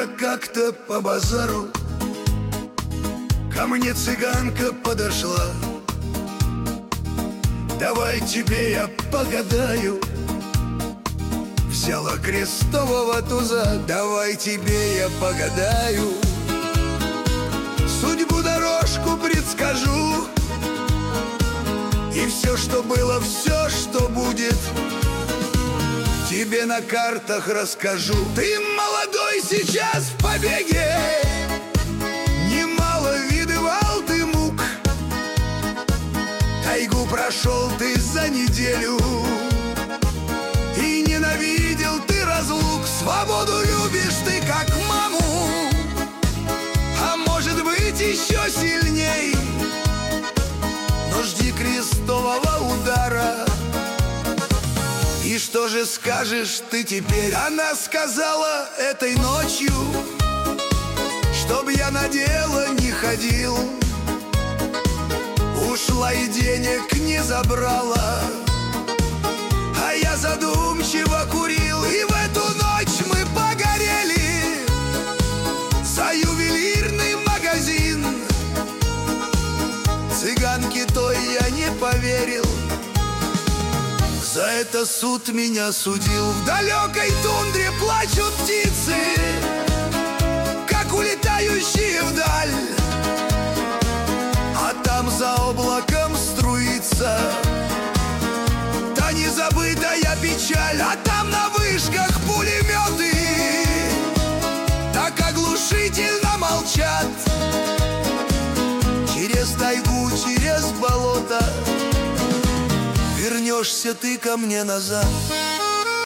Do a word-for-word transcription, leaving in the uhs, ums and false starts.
Вчера как-то по базару ко мне цыганка подошла. Давай тебе я погадаю. Взяла крестового туза. Давай тебе я погадаю. Судьбу дорожку предскажу. И все, что было, все, что будет, тебе на картах расскажу. Ты молодой сейчас в побеге, немало видывал ты мук. Тайгу прошел ты за неделю, и ненавидел ты разлук. Свободу любишь ты как маму, а может быть еще сильней. Но жди крестового удара. И что же скажешь ты теперь? Она сказала этой ночью, чтоб я на дело не ходил. Ушла и денег не забрала, а я задумчиво курил. И в эту ночь мы погорели за ювелирный магазин. Цыганке той я не поверил, за это суд меня судил. В далекой тундре плачут птицы, как улетающие вдаль. А там за облаком струится та незабытая печаль. А там на вышках пулеметы так оглушительно молчат. Через тайгу, через болото вернешься ты ко мне назад.